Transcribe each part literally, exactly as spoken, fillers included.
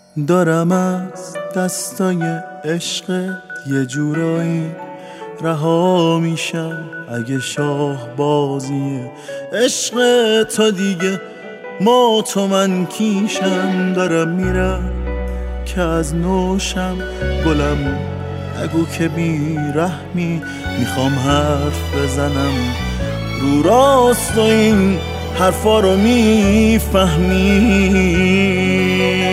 دارم از دستای عشقت یه جورایی رها میشم، اگه شاه بازیه عشق تا دیگه ما تو من کیشم. دارم میرم که از نوشم گلم، نگو که بی رحمی میخوام حرف بزنم رو راست و این حرفا رو میفهمی.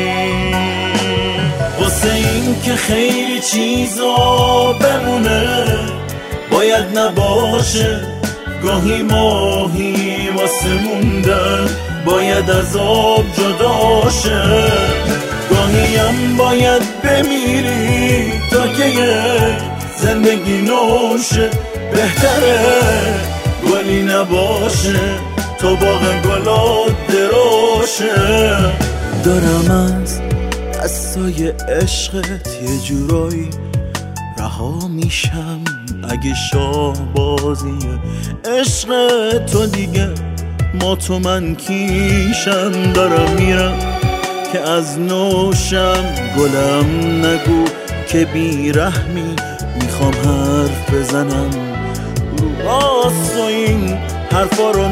واسه این که خیلی چیزا بمونه باید نباشه، گاهی ماهی واسه موندن باید از آب جدا شه، گاهی هم باید بمیری تا که یه زندگی نوشه. بهتره گلی نباشه تا باغ گلات دراشه. دارم از دستای عشقت یه جورایی رها میشم، اگه شاه بازیه عشق تو دیگه ما تو من کیشم. دارم میرم که از نوشم گلم، نگو که بی رحمی میخوام حرف بزنم رو راست و این حرفا رو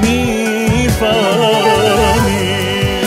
میفهمی.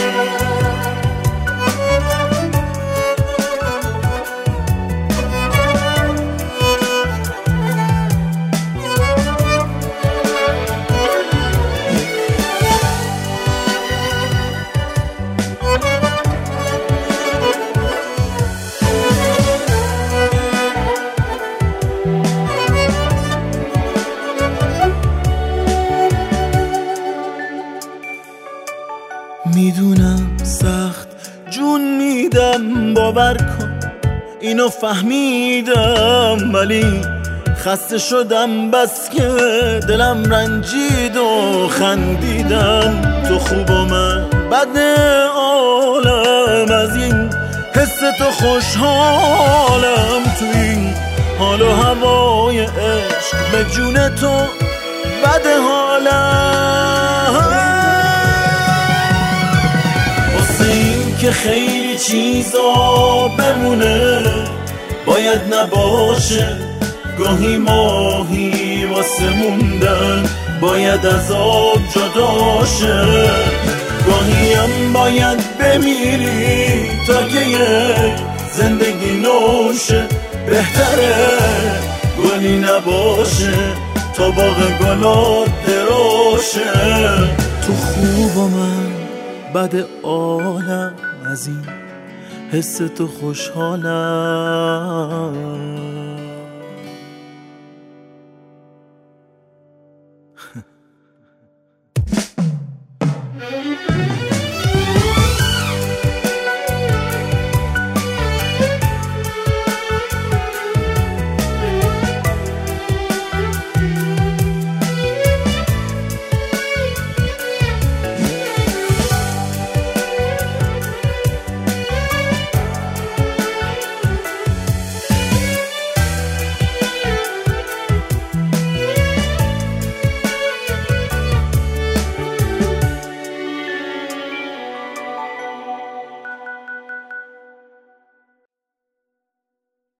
میدونم سخت جون میدم، باور کن اینو فهمیدم، ولی خسته شدم بس که دلم رنجید و خندیدم. تو خوب و من بد عالم، از این حس تو خوشحالم، تو این حال و هوای عشق به جون تو بد حالم. که خیلی چیزا بمونه باید نباشه، گاهی ماهی واسه موندن باید از آب جدا شه، گاهی هم باید بمیری تا که یک زندگی نوشه. بهتره گلی نباشه تا باغ گلات دراشه. تو خوب و من بد عالم، از این حس تو خوشحالم.